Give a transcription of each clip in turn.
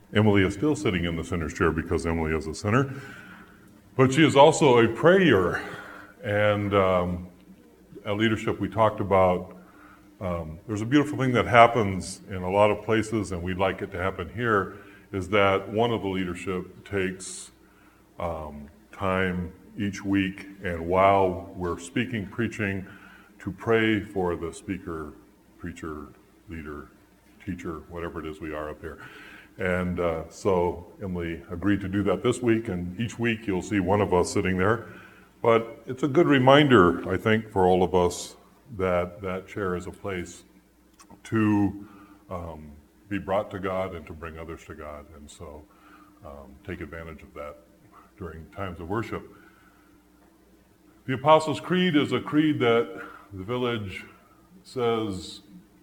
Emily is still sitting in the sinner's chair because Emily is a sinner, but she is also a prayer. And at leadership, we talked about there's a beautiful thing that happens in a lot of places, and we'd like it to happen here, is that one of the leadership takes time each week, and while we're speaking, preaching, to pray for the speaker, preacher, leader, teacher, whatever it is we are up here. And so Emily agreed to do that this week, and each week you'll see one of us sitting there. But it's a good reminder, I think, for all of us that that chair is a place to be brought to God and to bring others to God. And so take advantage of that during times of worship. The Apostles' Creed is a creed that the village says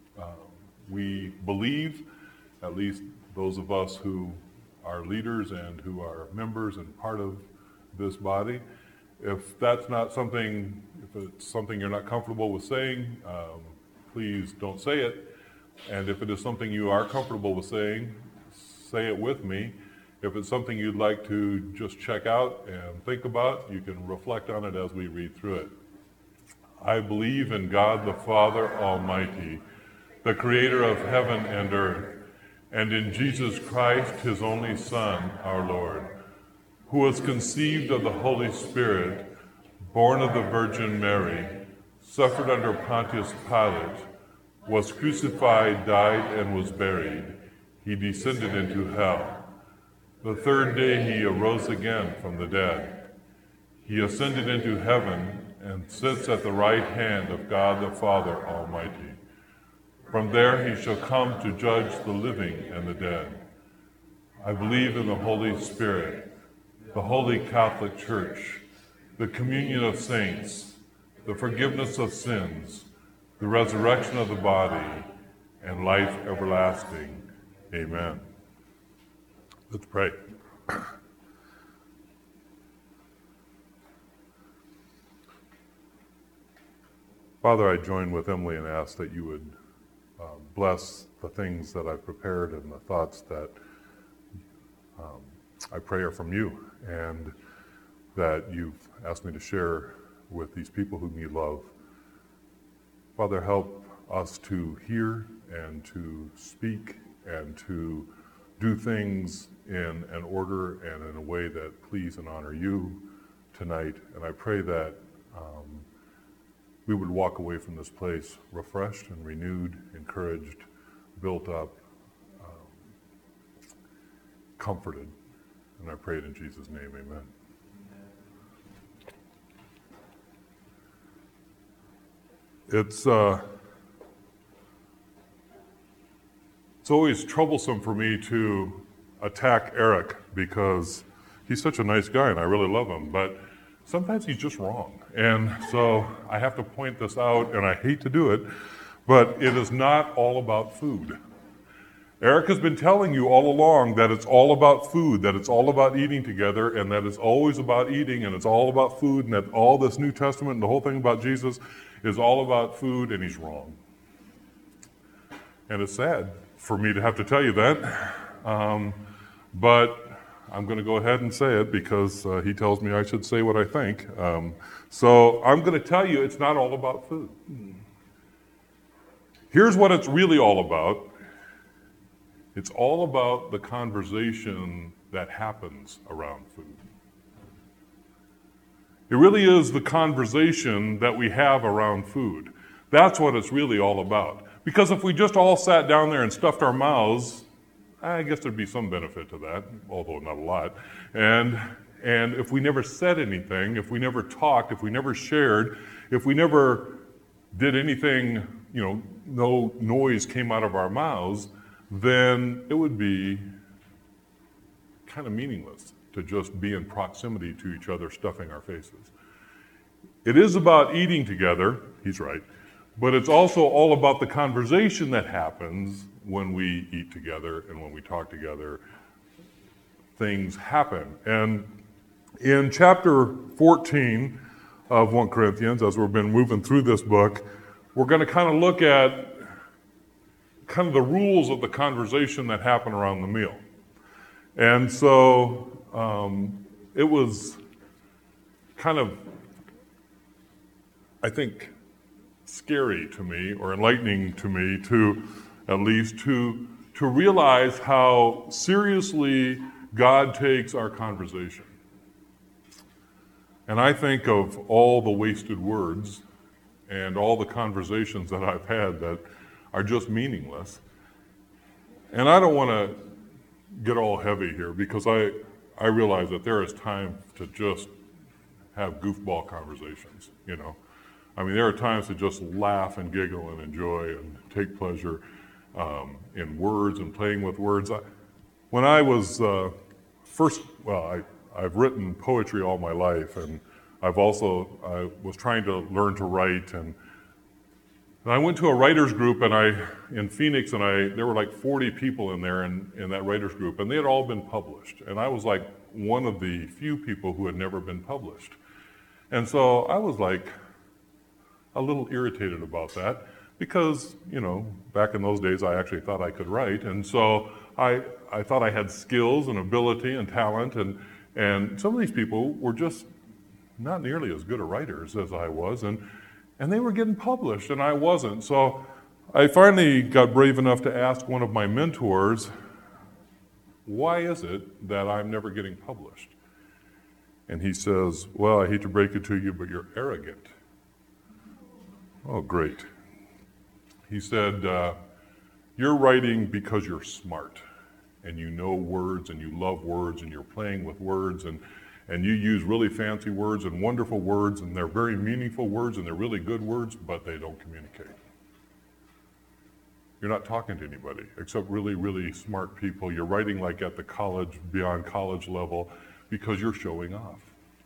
we believe, at least those of us who are leaders and who are members and part of this body. If that's not something, if it's something you're not comfortable with saying, please don't say it. And if it is something you are comfortable with saying, say it with me. If it's something you'd like to just check out and think about, you can reflect on it as we read through it. I believe in God the Father Almighty, the creator of heaven and earth, and in Jesus Christ, his only Son, our Lord, who was conceived of the Holy Spirit, born of the Virgin Mary, suffered under Pontius Pilate, was crucified, died, and was buried. He descended into hell. The third day he arose again from the dead. He ascended into heaven and sits at the right hand of God the Father Almighty. From there he shall come to judge the living and the dead. I believe in the Holy Spirit, the Holy Catholic Church, the communion of saints, the forgiveness of sins, the resurrection of the body, and life everlasting. Amen. Let's pray. Father, I join with Emily and ask that you would bless the things that I've prepared and the thoughts that I pray are from you, and that you've asked me to share with these people whom you love. Father, help us to hear and to speak and to do things in an order and in a way that please and honor you tonight. And I pray that we would walk away from this place refreshed and renewed, encouraged, built up, comforted. And I pray it in Jesus' name, amen. It's always troublesome for me to attack Eric because he's such a nice guy and I really love him, but sometimes he's just wrong. And so I have to point this out, and I hate to do it, but it is not all about food. Eric has been telling you all along that it's all about food, that it's all about eating together, and that it's always about eating, and it's all about food, and that all this New Testament and the whole thing about Jesus is all about food, and he's wrong. And it's sad for me to have to tell you that, but I'm going to go ahead and say it because he tells me I should say what I think. So I'm going to tell you it's not all about food. Here's what it's really all about. It's all about the conversation that happens around food. It really is the conversation that we have around food. That's what it's really all about. Because if we just all sat down there and stuffed our mouths, I guess there'd be some benefit to that, although not a lot. And if we never said anything, if we never talked, if we never shared, if we never did anything, no noise came out of our mouths, then it would be kind of meaningless to just be in proximity to each other, stuffing our faces. It is about eating together, he's right, but it's also all about the conversation that happens when we eat together and when we talk together. Things happen. And in chapter 14 of 1 Corinthians, as we've been moving through this book, we're going to kind of look at kind of the rules of the conversation that happen around the meal. And so it was kind of, I think, scary to me, or enlightening to me, to at least to realize how seriously God takes our conversation. And I think of all the wasted words and all the conversations that I've had that are just meaningless. And I don't want to get all heavy here, because I realize that there is time to just have goofball conversations, you know. I mean, there are times to just laugh and giggle and enjoy and take pleasure in words and playing with words. When I was I've written poetry all my life, and I was trying to learn to write, and I went to a writers group in Phoenix, and there were like 40 people in there in that writers group, and they had all been published, and I was like one of the few people who had never been published. And so I was like a little irritated about that, because, you know, back in those days I actually thought I could write, and so I thought I had skills and ability and talent, and some of these people were just not nearly as good a writers as I was, and they were getting published and I wasn't. So I finally got brave enough to ask one of my mentors, why is it that I'm never getting published? And he says, well, I hate to break it to you, but you're arrogant. Oh, great. He said, you're writing because you're smart, and you know words, and you love words, and you're playing with words, and you use really fancy words and wonderful words, and they're very meaningful words, and they're really good words, but they don't communicate. You're not talking to anybody except really, really smart people. You're writing like at the college, beyond college level, because you're showing off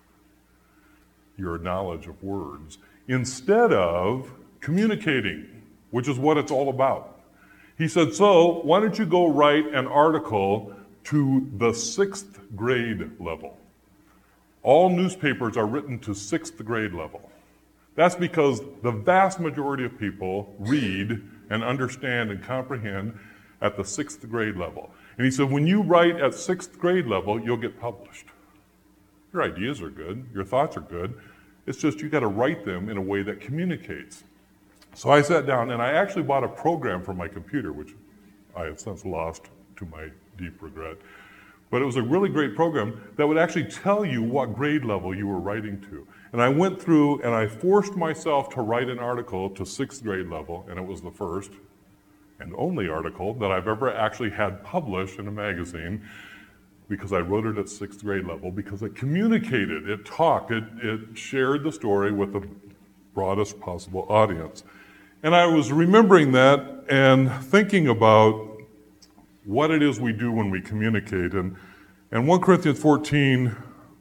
your knowledge of words instead of communicating, which is what it's all about. He said, so why don't you go write an article to the 6th grade level? All newspapers are written to 6th grade level. That's because the vast majority of people read and understand and comprehend at the 6th grade level. And he said, when you write at 6th grade level, you'll get published. Your ideas are good, your thoughts are good. It's just you got to write them in a way that communicates. So I sat down and I actually bought a program for my computer, which I have since lost to my deep regret. But it was a really great program that would actually tell you what grade level you were writing to. And I went through and I forced myself to write an article to 6th grade level, and it was the first and only article that I've ever actually had published in a magazine, because I wrote it at 6th grade level, because it communicated, it talked, it shared the story with the broadest possible audience. And I was remembering that and thinking about what it is we do when we communicate. And 1 Corinthians 14,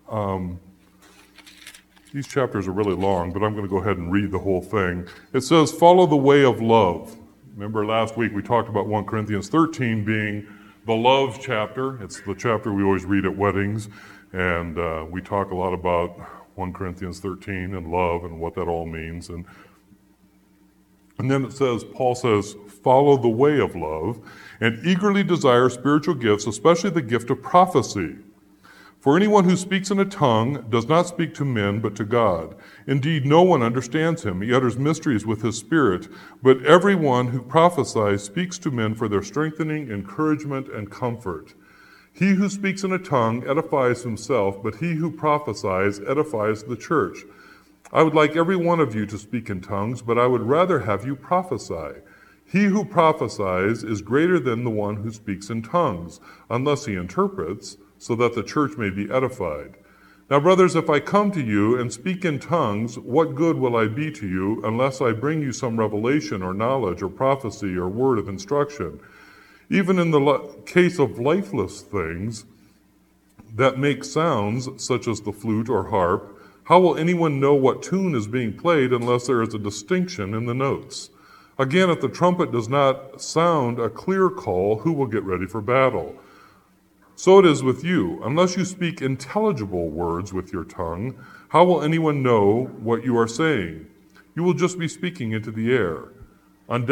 these chapters are really long, but I'm going to go ahead and read the whole thing. It says, follow the way of love. Remember last week we talked about 1 Corinthians 13 being the love chapter. It's the chapter we always read at weddings, and we talk a lot about 1 Corinthians 13 and love and what that all means. And then it says, Paul says, follow the way of love and eagerly desire spiritual gifts, especially the gift of prophecy. For anyone who speaks in a tongue does not speak to men, but to God. Indeed, no one understands him. He utters mysteries with his spirit. But everyone who prophesies speaks to men for their strengthening, encouragement, and comfort. He who speaks in a tongue edifies himself, but he who prophesies edifies the church. I would like every one of you to speak in tongues, but I would rather have you prophesy. He who prophesies is greater than the one who speaks in tongues, unless he interprets, so that the church may be edified. Now, brothers, if I come to you and speak in tongues, what good will I be to you unless I bring you some revelation or knowledge or prophecy or word of instruction? Even in the case of lifeless things that make sounds, such as the flute or harp, how will anyone know what tune is being played unless there is a distinction in the notes? Again, if the trumpet does not sound a clear call, who will get ready for battle? So it is with you. Unless you speak intelligible words with your tongue, how will anyone know what you are saying? You will just be speaking into the air.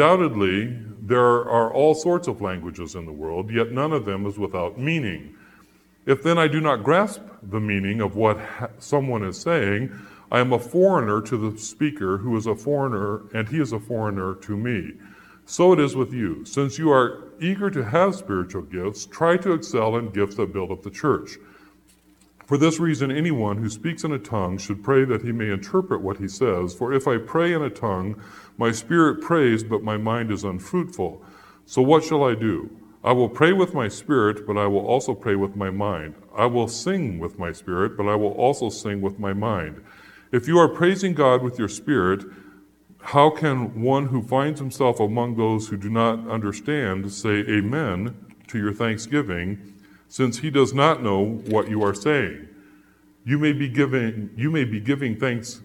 Undoubtedly, there are all sorts of languages in the world, yet none of them is without meaning. If then I do not grasp the meaning of what someone is saying, I am a foreigner to the speaker who is a foreigner, and he is a foreigner to me. So it is with you. Since you are eager to have spiritual gifts, try to excel in gifts that build up the church. For this reason, anyone who speaks in a tongue should pray that he may interpret what he says. For if I pray in a tongue, my spirit prays, but my mind is unfruitful. So what shall I do? I will pray with my spirit, but I will also pray with my mind. I will sing with my spirit, but I will also sing with my mind. If you are praising God with your spirit, how can one who finds himself among those who do not understand say amen to your thanksgiving, since he does not know what you are saying? You may be giving thanks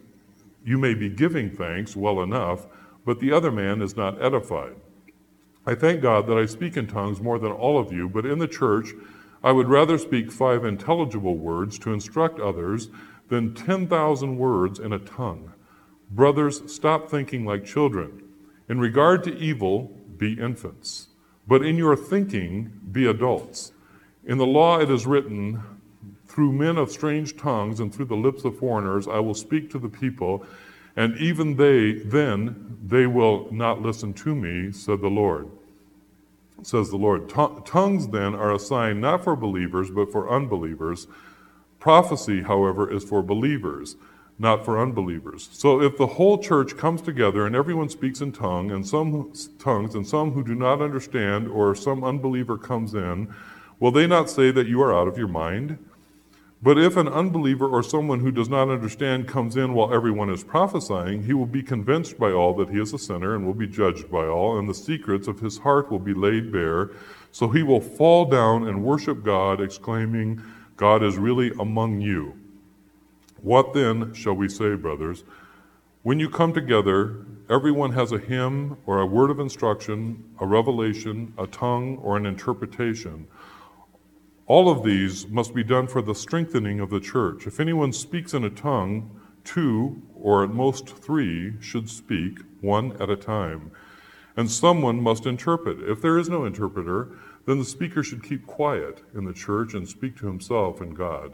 well enough, but the other man is not edified. I thank God that I speak in tongues more than all of you, but in the church I would rather speak 5 intelligible words to instruct others than 10,000 words in a tongue. Brothers, stop thinking like children. In regard to evil, be infants, but in your thinking, be adults. In the law it is written, through men of strange tongues and through the lips of foreigners I will speak to the people, and even they will not listen to me, says the Lord. Tongues then are a sign not for believers, but for unbelievers. Prophecy, however, is for believers, not for unbelievers. So if the whole church comes together and everyone speaks in tongues, and some who do not understand, or some unbeliever comes in, will they not say that you are out of your mind? But if an unbeliever or someone who does not understand comes in while everyone is prophesying, he will be convinced by all that he is a sinner and will be judged by all, and the secrets of his heart will be laid bare. So he will fall down and worship God, exclaiming, God is really among you. What then shall we say, brothers? When you come together, everyone has a hymn or a word of instruction, a revelation, a tongue, or an interpretation. All of these must be done for the strengthening of the church. If anyone speaks in a tongue, 2 or at most 3 should speak, 1 at a time. And someone must interpret. If there is no interpreter, then the speaker should keep quiet in the church and speak to himself and God.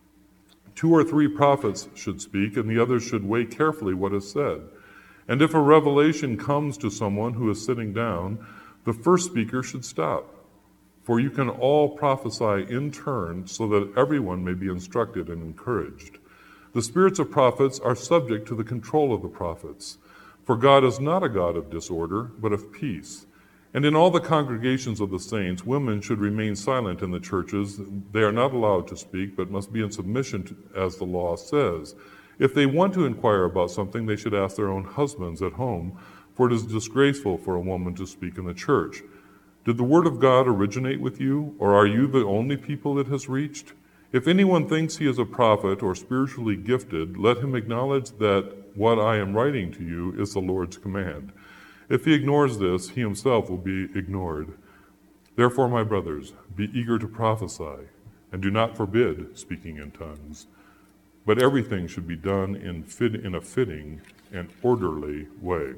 2 or 3 prophets should speak, and the others should weigh carefully what is said. And if a revelation comes to someone who is sitting down, the first speaker should stop. For you can all prophesy in turn, so that everyone may be instructed and encouraged. The spirits of prophets are subject to the control of the prophets. For God is not a God of disorder, but of peace. And in all the congregations of the saints, women should remain silent in the churches. They are not allowed to speak, but must be in submission as the law says. If they want to inquire about something, they should ask their own husbands at home, for it is disgraceful for a woman to speak in the church. Did the word of God originate with you, or are you the only people it has reached? If anyone thinks he is a prophet or spiritually gifted, let him acknowledge that what I am writing to you is the Lord's command. If he ignores this, he himself will be ignored. Therefore, my brothers, be eager to prophesy, and do not forbid speaking in tongues. But everything should be done in a fitting and orderly way.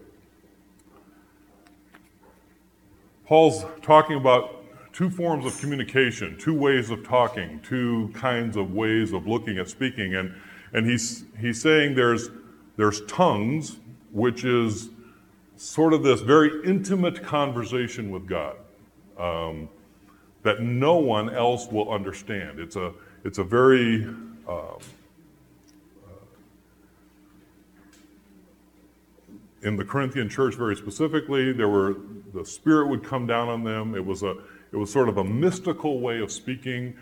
Paul's talking about 2 forms of communication, 2 ways of talking, 2 kinds of ways of looking at speaking, and he's saying there's tongues, which is sort of this very intimate conversation with God that no one else will understand. It's a very in the Corinthian church, very specifically, the Spirit would come down on them. It was sort of a mystical way of speaking,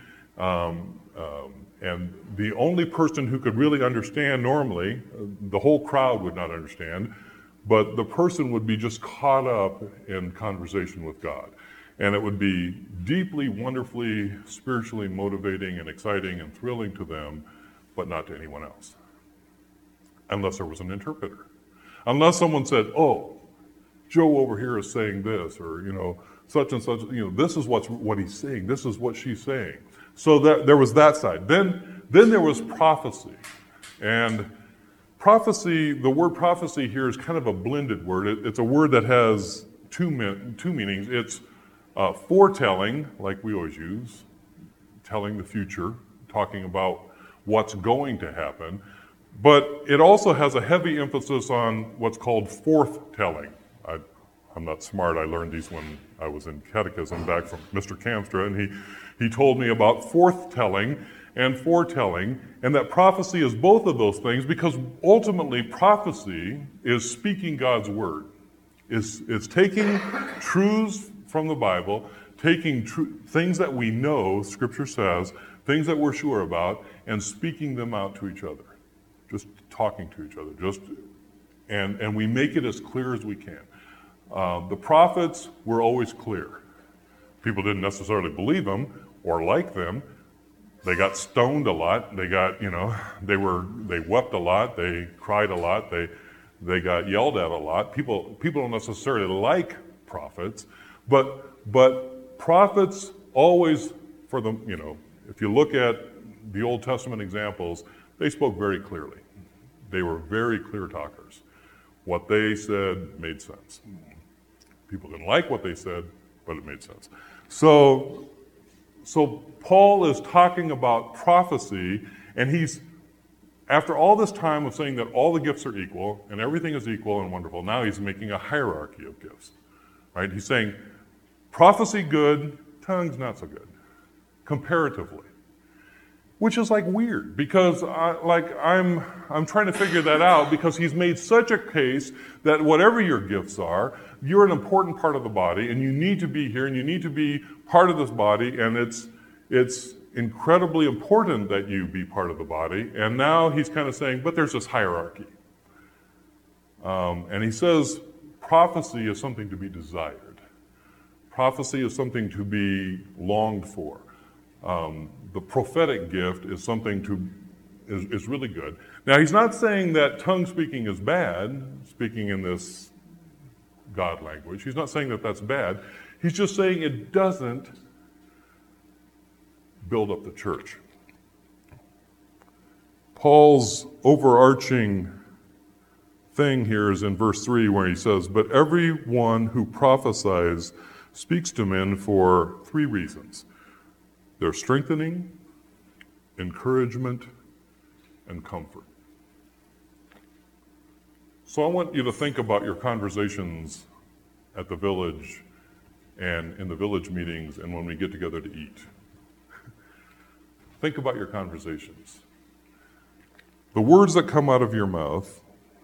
and the only person who could really understand normally, the whole crowd would not understand, but the person would be just caught up in conversation with God, and it would be deeply, wonderfully, spiritually motivating and exciting and thrilling to them, but not to anyone else, unless there was an interpreter. Unless someone said, oh, Joe over here is saying this, or, such and such, this is what he's saying, this is what she's saying. So there was that side. Then there was prophecy. And prophecy, the word prophecy here is kind of a blended word. It's a word that has two meanings. It's foretelling, like we always use, telling the future, talking about what's going to happen. But it also has a heavy emphasis on what's called forthtelling. I'm not smart. I learned these when I was in catechism back from Mr. Kamstra, and he told me about forthtelling and foretelling, and that prophecy is both of those things, because ultimately prophecy is speaking God's word. It's taking truths from the Bible, taking things that we know, Scripture says, things that we're sure about, and speaking them out to each other. Just talking to each other. And we make it as clear as we can. The prophets were always clear. People didn't necessarily believe them or like them. They got stoned a lot. They got, they wept a lot. They cried a lot. They got yelled at a lot. People don't necessarily like prophets, but prophets always, for them, if you look at the Old Testament examples, they spoke very clearly. They were very clear talkers. What they said made sense. People didn't like what they said, but it made sense. So Paul is talking about prophecy, and he's, after all this time of saying that all the gifts are equal and everything is equal and wonderful, now he's making a hierarchy of gifts, right? He's saying prophecy good, tongues not so good, comparatively, which is like weird, because I'm trying to figure that out, because he's made such a case that whatever your gifts are, you're an important part of the body, and you need to be here, and you need to be part of this body, and it's incredibly important that you be part of the body. And now he's kind of saying, but there's this hierarchy. And he says prophecy is something to be desired. Prophecy is something to be longed for. The prophetic gift is something is really good. Now, he's not saying that tongue speaking is bad, speaking in this God language. He's not saying that that's bad. He's just saying it doesn't build up the church. Paul's overarching thing here is in verse 3, where he says, "But everyone who prophesies speaks to men for 3 reasons. They're strengthening, encouragement, and comfort." So I want you to think about your conversations at the village and in the village meetings and when we get together to eat. Think about your conversations. The words that come out of your mouth,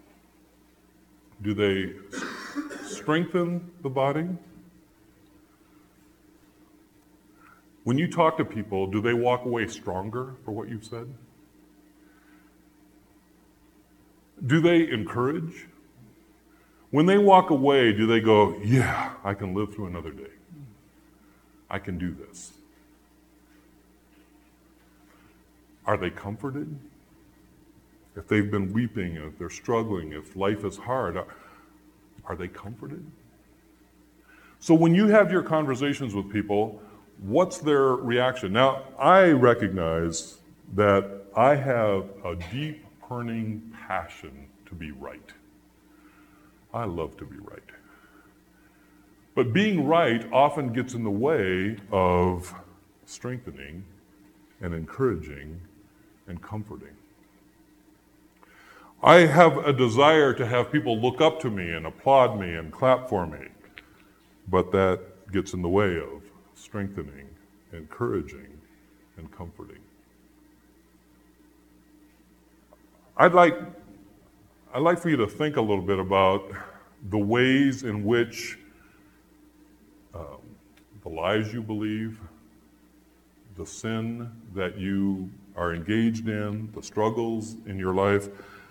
do they strengthen the body? When you talk to people, do they walk away stronger for what you've said? Do they encourage? When they walk away, do they go, yeah, I can live through another day. I can do this. Are they comforted? If they've been weeping, if they're struggling, if life is hard, are they comforted? So when you have your conversations with people, what's their reaction? Now, I recognize that I have a deep, burning passion to be right. I love to be right. But being right often gets in the way of strengthening and encouraging and comforting. I have a desire to have people look up to me and applaud me and clap for me, but that gets in the way of strengthening, encouraging, and comforting. I'd like for you to think a little bit about the ways in which the lies you believe, the sin that you are engaged in, the struggles in your life,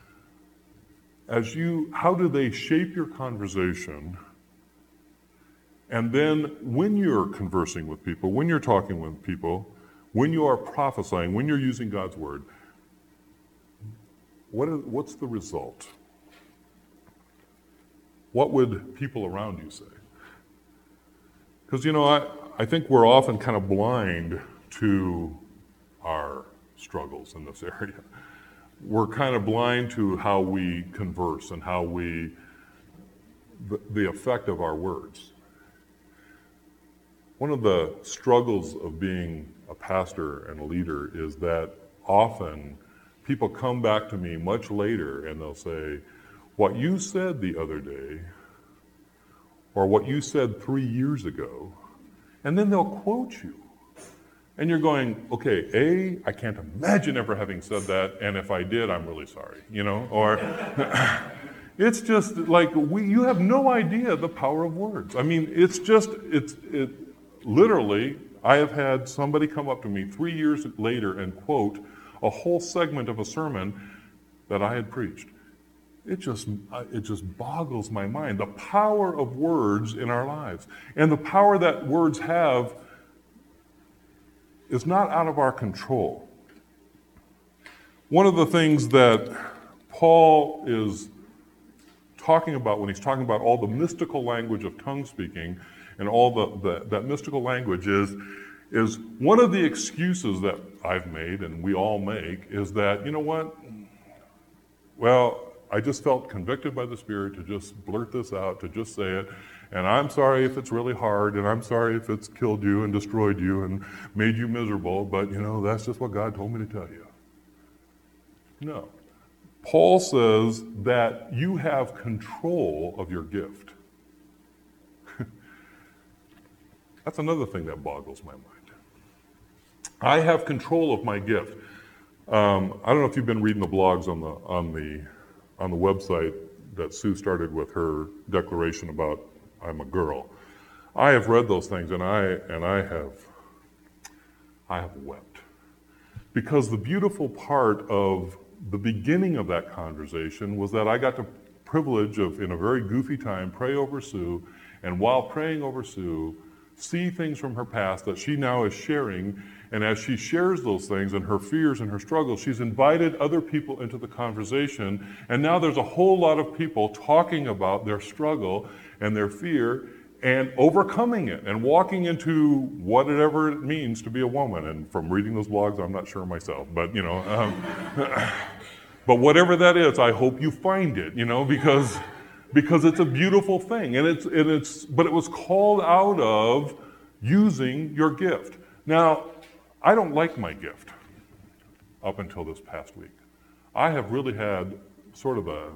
how do they shape your conversation? And then when you're conversing with people, when you're talking with people, when you are prophesying, when you're using God's word, what's the result? What would people around you say? Because, I think we're often kind of blind to our struggles in this area. We're kind of blind to how we converse and how the effect of our words. One of the struggles of being a pastor and a leader is that often people come back to me much later and they'll say, what you said the other day, or what you said 3 years ago, and then they'll quote you. And you're going, okay, I can't imagine ever having said that, and if I did, I'm really sorry, or it's just like you have no idea the power of words. I mean, it's literally, I have had somebody come up to me 3 years later and quote a whole segment of a sermon that I had preached. It just boggles my mind, the power of words in our lives. And the power that words have is not out of our control. One of the things that Paul is talking about when he's talking about all the mystical language of tongue speaking and all that mystical language is one of the excuses that I've made and we all make is that, you know what? Well, I just felt convicted by the Spirit to just blurt this out, to just say it. And I'm sorry if it's really hard, and I'm sorry if it's killed you and destroyed you and made you miserable, but that's just what God told me to tell you. No. Paul says that you have control of your gift. That's another thing that boggles my mind. I have control of my gift. I don't know if you've been reading the blogs on the website that Sue started with her declaration about I'm a girl. I have read those things and I have wept. Because the beautiful part of the beginning of that conversation was that I got the privilege of, in a very goofy time, pray over Sue, and while praying over Sue, see things from her past that she now is sharing. And as she shares those things and her fears and her struggles, she's invited other people into the conversation. And now there's a whole lot of people talking about their struggle and their fear and overcoming it and walking into whatever it means to be a woman. And from reading those blogs, I'm not sure myself, but but whatever that is, I hope you find it, because it's a beautiful thing. But it was called out of using your gift. Now, I don't like my gift up until this past week. I have really had sort of a,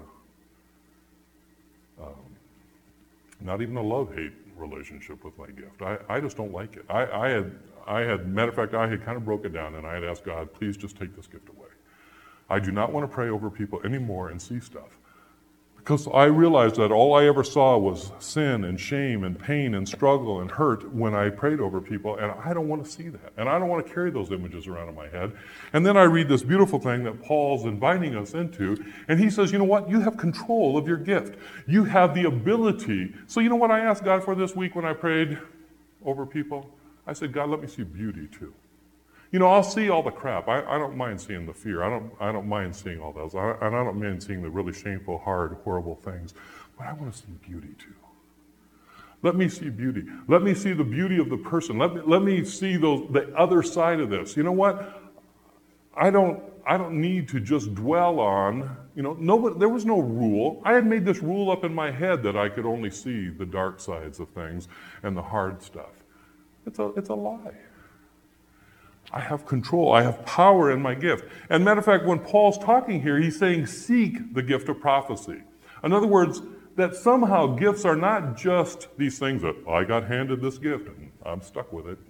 not even a love-hate relationship with my gift. I just don't like it. Matter of fact, I had kind of broke it down and I had asked God, please just take this gift away. I do not want to pray over people anymore and see stuff. Because I realized that all I ever saw was sin and shame and pain and struggle and hurt when I prayed over people, and I don't want to see that. And I don't want to carry those images around in my head. And then I read this beautiful thing that Paul's inviting us into, and he says, you know what? You have control of your gift. You have the ability. So you know what I asked God for this week when I prayed over people? I said, God, let me see beauty too. I'll see all the crap. I don't mind seeing the fear. I don't mind seeing all those. And I don't mind seeing the really shameful, hard, horrible things. But I want to see beauty too. Let me see beauty. Let me see the beauty of the person. Let me see the other side of this. You know what? I don't need to just dwell on, there was no rule. I had made this rule up in my head that I could only see the dark sides of things and the hard stuff. It's a lie. I have control. I have power in my gift. And matter of fact, when Paul's talking here, he's saying, seek the gift of prophecy. In other words, that somehow gifts are not just these things that I got handed this gift and I'm stuck with it.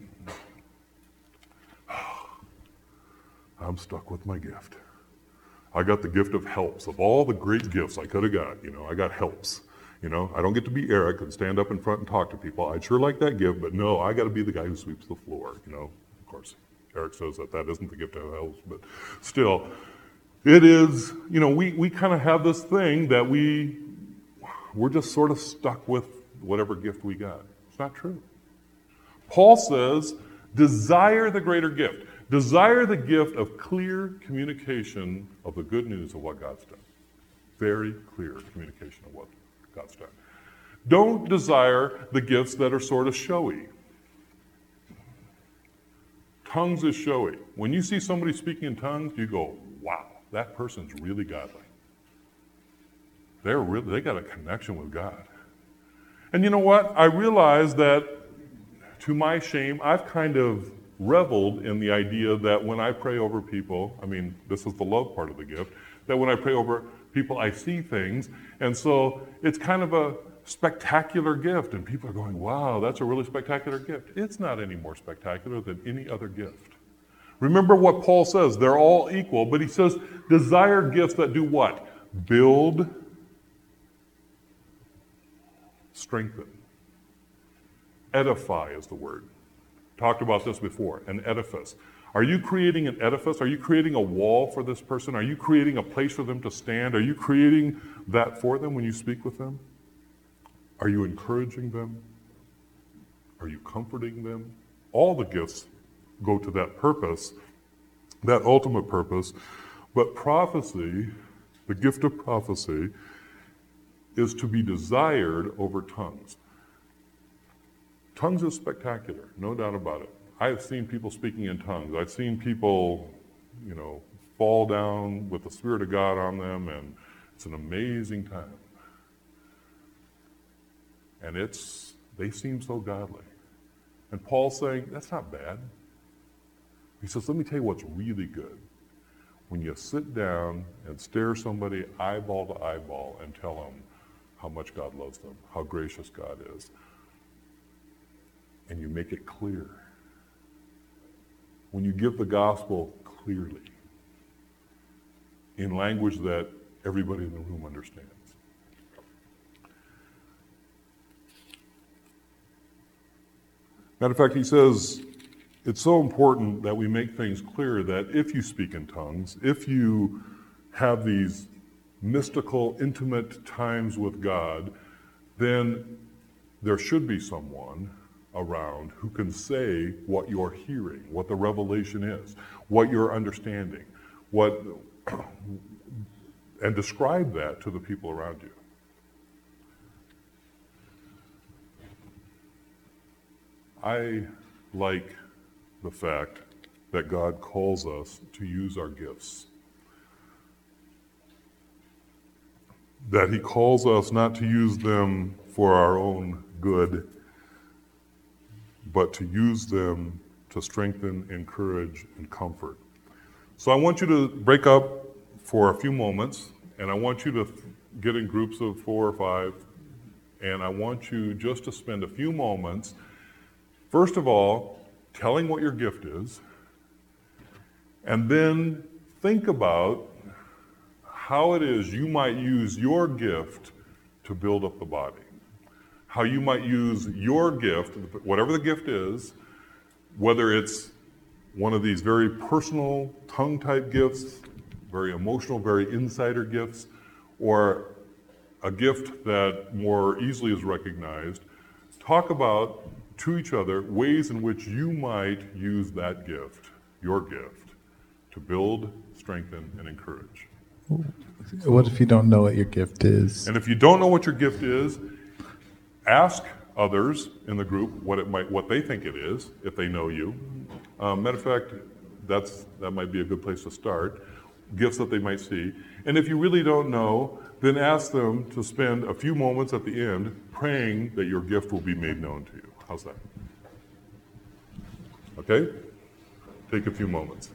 I'm stuck with my gift. I got the gift of helps. Of all the great gifts I could have got, I got helps. I don't get to be Eric and stand up in front and talk to people. I'd sure like that gift, but no, I got to be the guy who sweeps the floor, of course. Eric says that isn't the gift of helps, but still, it is, we kind of have this thing that we're just sort of stuck with whatever gift we got. It's not true. Paul says, desire the greater gift. Desire the gift of clear communication of the good news of what God's done. Very clear communication of what God's done. Don't desire the gifts that are sort of showy. Tongues is showy. When you see somebody speaking in tongues, you go, wow, that person's really godly. They got a connection with God. And you know what? I realize that, to my shame, I've kind of reveled in the idea that when I pray over people, I mean, this is the love part of the gift, that when I pray over people, I see things. And so it's kind of a spectacular gift. And people are going, wow, that's a really spectacular gift. It's not any more spectacular than any other gift. Remember what Paul says, they're all equal, but he says, desire gifts that do what? Build, strengthen. Edify is the word. Talked about this before, an edifice. Are you creating an edifice? Are you creating a wall for this person? Are you creating a place for them to stand? Are you creating that for them when you speak with them? Are you encouraging them? Are you comforting them? All the gifts go to that purpose, that ultimate purpose. But prophecy, the gift of prophecy, is to be desired over tongues. Tongues is spectacular, no doubt about it. I have seen people speaking in tongues. I've seen people, fall down with the Spirit of God on them, and it's an amazing time. And they seem so godly. And Paul's saying, that's not bad. He says, let me tell you what's really good. When you sit down and stare somebody eyeball to eyeball and tell them how much God loves them, how gracious God is, and you make it clear. When you give the gospel clearly, in language that everybody in the room understands. Matter of fact, he says, it's so important that we make things clear that if you speak in tongues, if you have these mystical, intimate times with God, then there should be someone around who can say what you're hearing, what the revelation is, what you're understanding, and describe that to the people around you. I like the fact that God calls us to use our gifts. That he calls us not to use them for our own good, but to use them to strengthen, encourage, and comfort. So I want you to break up for a few moments, and I want you to get in groups of 4 or 5, and I want you just to spend a few moments, first of all, telling what your gift is, and then think about how it is you might use your gift to build up the body. How you might use your gift, whatever the gift is, whether it's one of these very personal tongue-type gifts, very emotional, very insider gifts, or a gift that more easily is recognized. Talk about to each other ways in which you might use that gift, your gift, to build, strengthen, and encourage. What if you don't know what your gift is? And if you don't know what your gift is, ask others in the group what they think it is, if they know you. Matter of fact, that might be a good place to start. Gifts that they might see. And if you really don't know, then ask them to spend a few moments at the end praying that your gift will be made known to you. How's that? Okay? Take a few moments.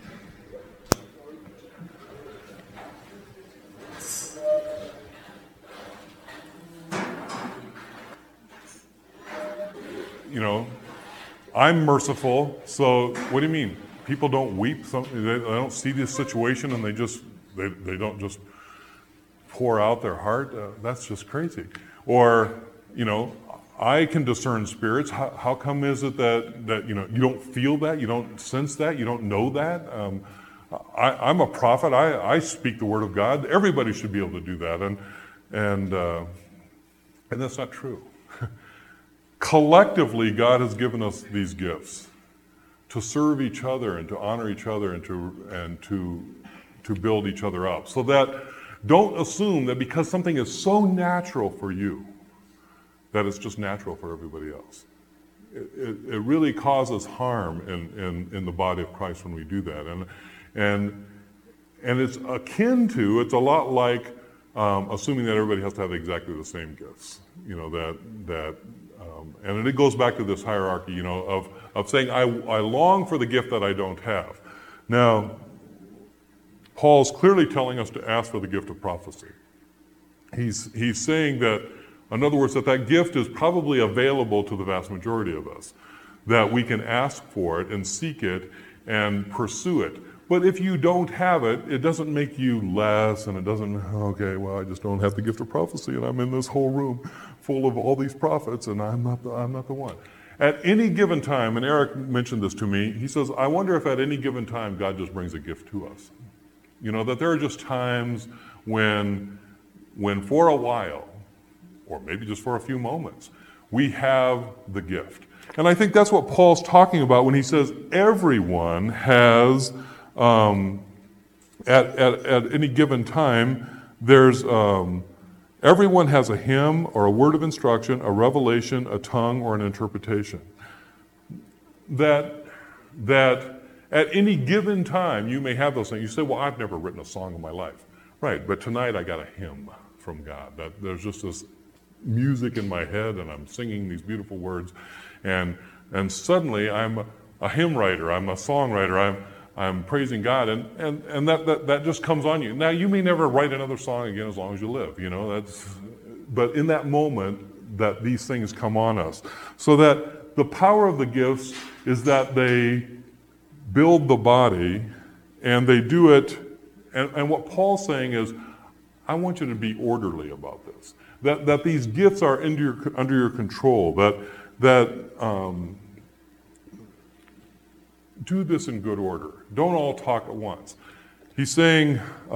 I'm merciful, so what do you mean? People don't weep, they don't see this situation and they don't just pour out their heart? That's just crazy. Or, I can discern spirits. How come is it that you don't feel that, you don't sense that, you don't know that? I'm a prophet. I speak the word of God. Everybody should be able to do that, and that's not true. Collectively, God has given us these gifts to serve each other and to honor each other and to build each other up. So that don't assume that because something is so natural for you, that it's just natural for everybody else. It really causes harm in the body of Christ when we do that. And it's akin to, it's a lot like assuming that everybody has to have exactly the same gifts. And it goes back to this hierarchy, of saying, I long for the gift that I don't have. Now, Paul's clearly telling us to ask for the gift of prophecy. He's saying that, in other words, that gift is probably available to the vast majority of us, that we can ask for it and seek it and pursue it. But if you don't have it, it doesn't make you less, and it doesn't, okay, well, I just don't have the gift of prophecy, and I'm in this whole room full of all these prophets, and I'm not the one. At any given time, and Eric mentioned this to me, he says, I wonder if at any given time God just brings a gift to us. That there are just times when for a while, or maybe just for a few moments, we have the gift. And I think that's what Paul's talking about when he says everyone has, at any given time, everyone has a hymn or a word of instruction, a revelation, a tongue, or an interpretation. That at any given time you may have those things. You say, well, I've never written a song in my life. Right, but tonight I got a hymn from God. That there's just this music in my head, and I'm singing these beautiful words, and suddenly I'm a hymn writer, I'm a songwriter, I'm praising God, and that just comes on you. Now, you may never write another song again as long as you live, but in that moment, that these things come on us. So that the power of the gifts is that they build the body, and they do it, and what Paul's saying is, I want you to be orderly about this. That these gifts are under your control, that do this in good order. Don't all talk at once. He's saying,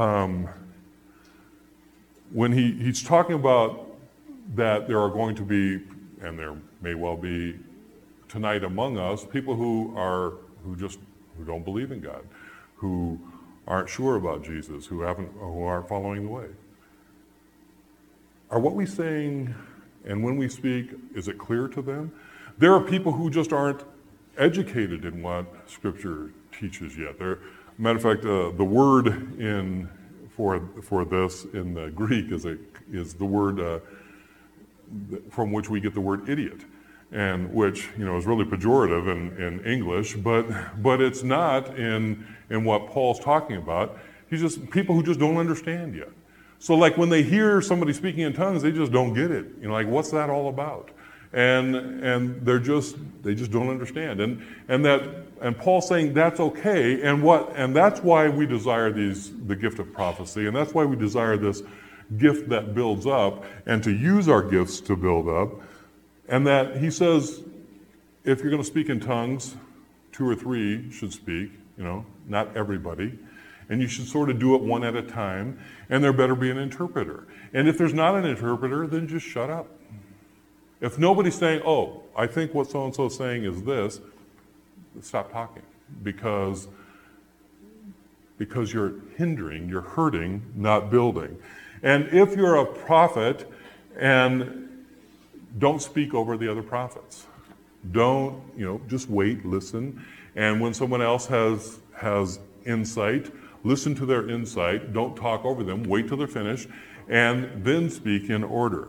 when he's talking about that there are going to be, and there may well be tonight among us, people who don't believe in God, who aren't sure about Jesus, who aren't following the way. Are what we saying, and when we speak, is it clear to them? There are people who just aren't educated in what Scripture teaches yet. Matter of fact, the word for this in the Greek is the word from which we get the word idiot, and which is really pejorative in English, but it's not in what Paul's talking about. He's just people who just don't understand yet. So like when they hear somebody speaking in tongues, they just don't get it. Like, what's that all about? And they just don't understand. And Paul's saying that's okay, and that's why we desire the gift of prophecy, and that's why we desire this gift that builds up, and to use our gifts to build up. And that he says, if you're going to speak in tongues, 2 or 3 should speak, not everybody. And you should sort of do it one at a time, and there better be an interpreter. And if there's not an interpreter, then just shut up. If nobody's saying, oh, I think what so-and-so is saying is this, stop talking, because you're hindering, you're hurting, not building. And if you're a prophet, and don't speak over the other prophets. Don't, just wait, listen, and when someone else has insight, listen to their insight, don't talk over them, wait till they're finished, and then speak in order.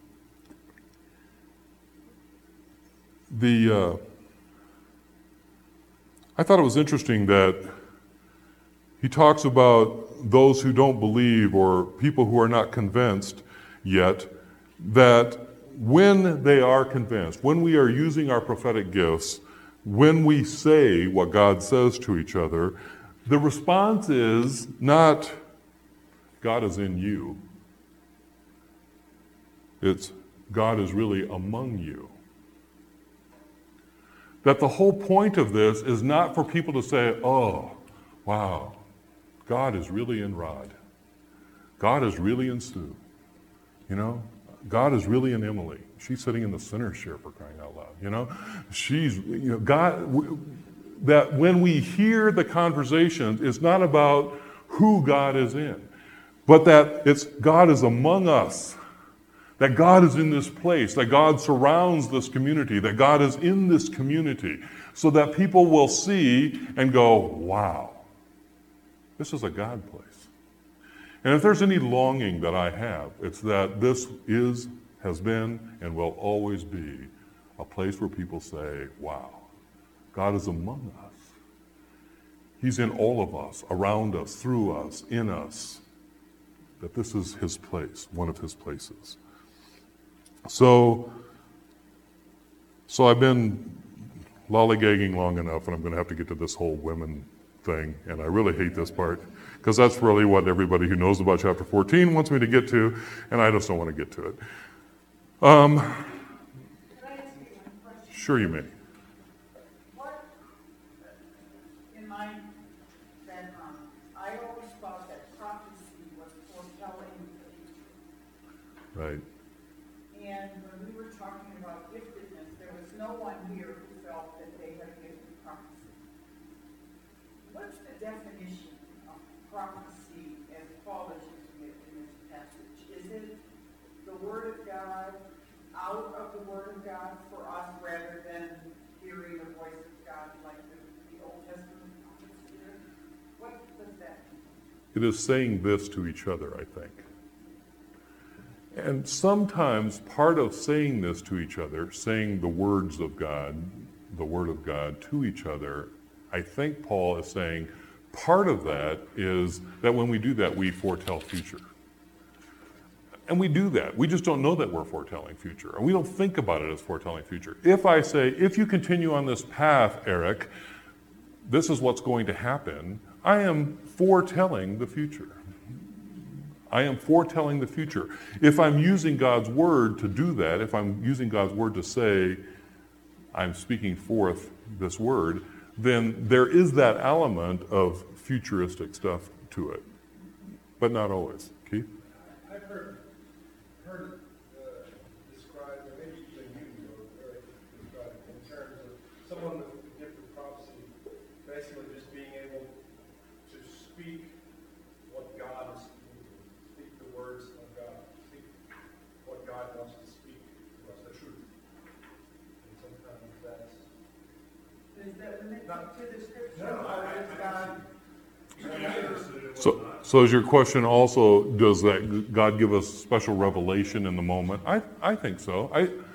I thought it was interesting that he talks about those who don't believe or people who are not convinced yet, that when they are convinced, when we are using our prophetic gifts, when we say what God says to each other, the response is not, God is in you. It's, God is really among you. That the whole point of this is not for people to say, oh, wow, God is really in Rod. God is really in Sue. God is really in Emily. She's sitting in the sinner's chair, for crying out loud. She's, God, that when we hear the conversations, it's not about who God is in, but that it's God is among us, that God is in this place, that God surrounds this community, that God is in this community, so that people will see and go, wow, this is a God place. And if there's any longing that I have, it's that this has been, and will always be a place where people say, wow, God is among us. He's in all of us, around us, through us, in us. That this is his place, one of his places. So I've been lollygagging long enough, and I'm going to have to get to this whole women thing, and I really hate this part, because that's really what everybody who knows about chapter 14 wants me to get to, and I just don't want to get to it. Sure you may. What, in my background, I always thought that prophecy was foretelling the future. Right. And when we were talking about giftedness, there was no one here who felt that they had gifted prophecy. What's the definition of prophecy as Paul is using it in this passage? Is it the Word of God, out of the Word of God for us, rather than hearing the voice of God like the Old Testament prophets did? What does that mean? It is saying this to each other, I think. And sometimes part of saying this to each other, saying the words of God, the Word of God to each other, I think Paul is saying part of that is that when we do that, we foretell future. And we do that. We just don't know that we're foretelling future. And we don't think about it as foretelling future. If I say, if you continue on this path, Eric, this is what's going to happen, I am foretelling the future. I am foretelling the future. If I'm using God's word to do that, if I'm using God's word to say, I'm speaking forth this word, then there is that element of futuristic stuff to it. But not always. Keith? I've heard it described, or maybe even you, or described in terms of someone with the gift of prophecy basically just being able to speak what God is speak the words of God, speak what God wants to speak to us, the truth. And sometimes that's Is that related to the scripture? No, Or is God? So is your question also, does that God give us special revelation in the moment? I think so.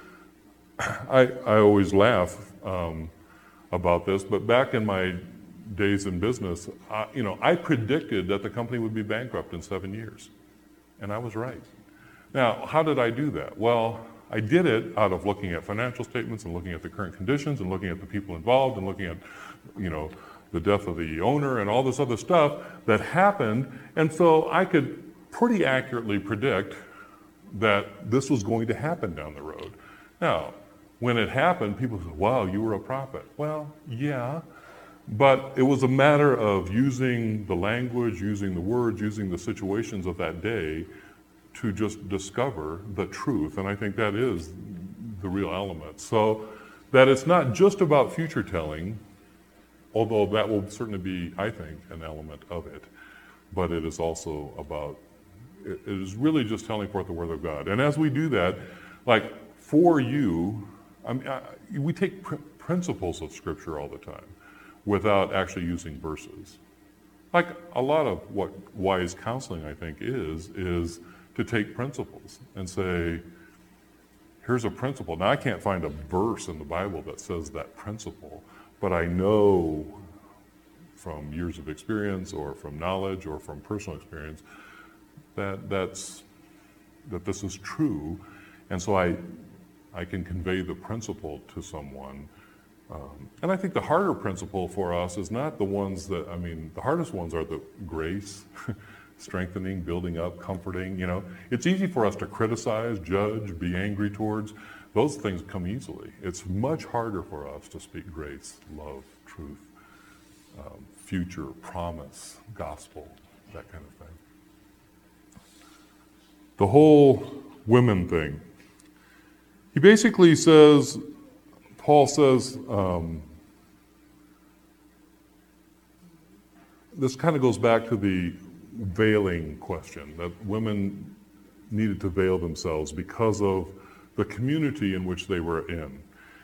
I always laugh about this, but back in my days in business, I predicted that the company would be bankrupt in 7 years, and I was right. Now, how did I do that? Well, I did it out of looking at financial statements and looking at the current conditions and looking at the people involved and looking at, the death of the owner and all this other stuff that happened. And so I could pretty accurately predict that this was going to happen down the road. Now, when it happened, people said, wow, you were a prophet. Well, yeah, but it was a matter of using the language, using the words, using the situations of that day to just discover the truth. And I think that is the real element. So that it's not just about future telling, although that will certainly be, I think, an element of it, but it is also about, it is really just telling forth the word of God. And as we do that, like for you, we take principles of Scripture all the time without actually using verses. Like a lot of what wise counseling, I think, is to take principles and say, here's a principle. Now, I can't find a verse in the Bible that says that principle, but I know from years of experience or from knowledge or from personal experience that this is true. And so I can convey the principle to someone. And I think the harder principle for us is not the ones that, the hardest ones are the grace, strengthening, building up, comforting. It's easy for us to criticize, judge, be angry towards. Those things come easily. It's much harder for us to speak grace, love, truth, future, promise, gospel, that kind of thing. The whole women thing. He basically says, Paul says, this kind of goes back to the veiling question, that women needed to veil themselves because of the community in which they were in.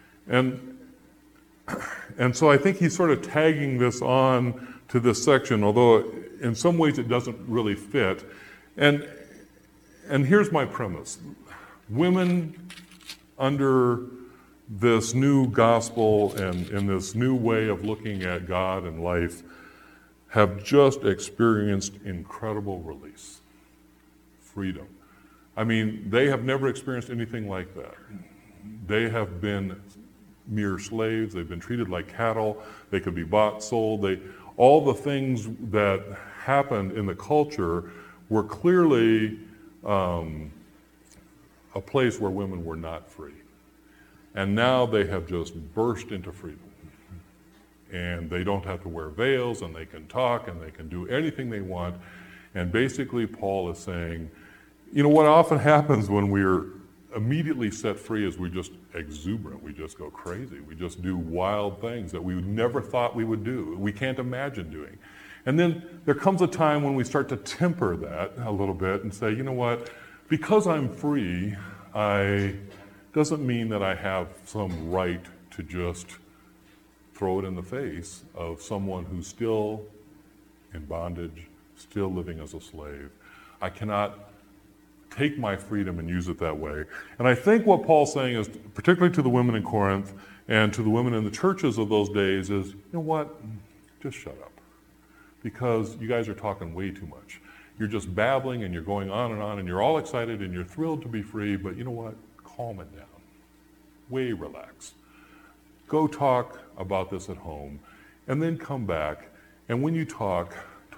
And so I think he's sort of tagging this on to this section, although in some ways it doesn't really fit. And here's my premise. Women under this new gospel and this new way of looking at God and life have just experienced incredible release, freedom. I mean, they have never experienced anything like that. They have been mere slaves. They've been treated like cattle. They could be bought, sold. All the things that happened in the culture were clearly a place where women were not free. And now they have just burst into freedom. And they don't have to wear veils, and they can talk, and they can do anything they want. And basically, Paul is saying, you know, what often happens when we're immediately set free is we're just exuberant. We just go crazy. We just do wild things that we never thought we would do. We can't imagine doing. And then there comes a time when we start to temper that a little bit and say, you know what, because I'm free, doesn't mean that I have some right to just throw it in the face of someone who's still in bondage, still living as a slave. I cannot take my freedom and use it that way. And I think what Paul's saying is, particularly to the women in Corinth and to the women in the churches of those days, is, you know what, just shut up. Because you guys are talking way too much. You're just babbling and you're going on, and you're all excited and you're thrilled to be free, but you know what, calm it down. Way relax. Go talk about this at home, and then come back. And when you talk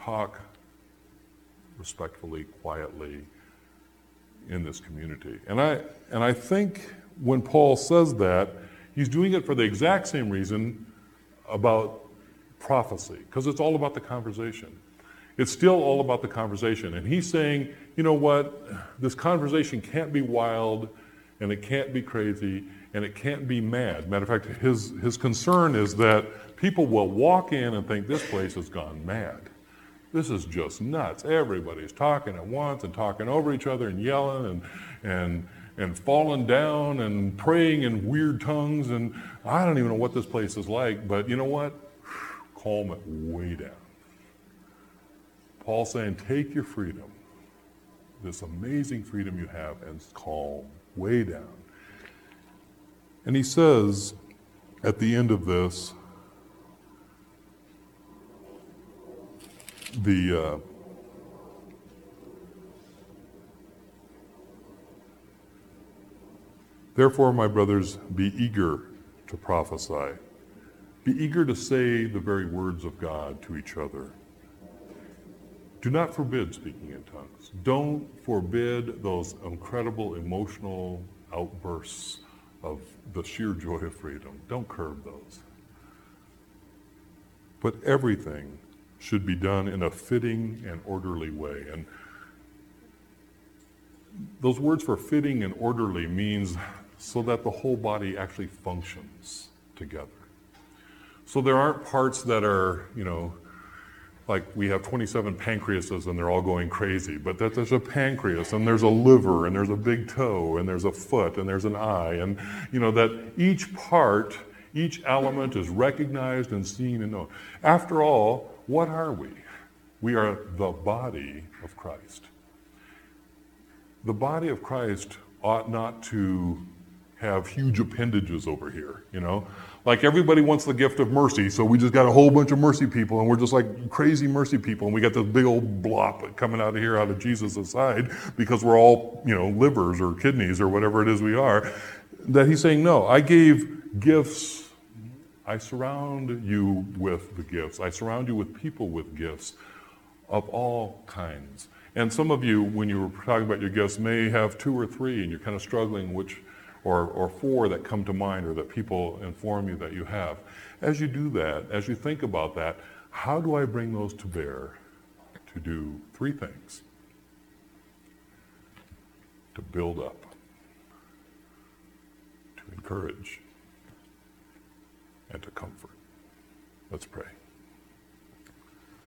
respectfully, quietly in this community. And I think when Paul says that, he's doing it for the exact same reason about prophecy, because it's all about the conversation. It's still all about the conversation. And he's saying, you know what, this conversation can't be wild, and it can't be crazy, and it can't be mad. Matter of fact, his concern is that people will walk in and think this place has gone mad. This is just nuts. Everybody's talking at once and talking over each other and yelling and falling down and praying in weird tongues. And I don't even know what this place is like, but you know what? Calm it way down. Paul's saying, take your freedom, this amazing freedom you have, and calm way down. And he says at the end of this, therefore, my brothers, be eager to prophesy. Be eager to say the very words of God to each other. Do not forbid speaking in tongues. Don't forbid those incredible emotional outbursts of the sheer joy of freedom. Don't curb those. But everything should be done in a fitting and orderly way. And those words for fitting and orderly means so that the whole body actually functions together. So there aren't parts that are, like we have 27 pancreases and they're all going crazy, but that there's a pancreas and there's a liver and there's a big toe and there's a foot and there's an eye, and that each part, each element is recognized and seen and known. After all, what are we? We are the body of Christ. The body of Christ ought not to have huge appendages over here, Like everybody wants the gift of mercy, so we just got a whole bunch of mercy people, and we're just like crazy mercy people, and we got this big old blop coming out of here, out of Jesus' side, because we're all, livers or kidneys or whatever it is we are. That he's saying, no, I gave gifts. I surround you with the gifts. I surround you with people with gifts of all kinds. And some of you, when you were talking about your gifts, may have 2 or 3, and you're kind of struggling which, or 4 that come to mind, or that people inform you that you have. As you do that, as you think about that, how do I bring those to bear to do 3 things? To build up, to encourage, and to comfort. Let's pray.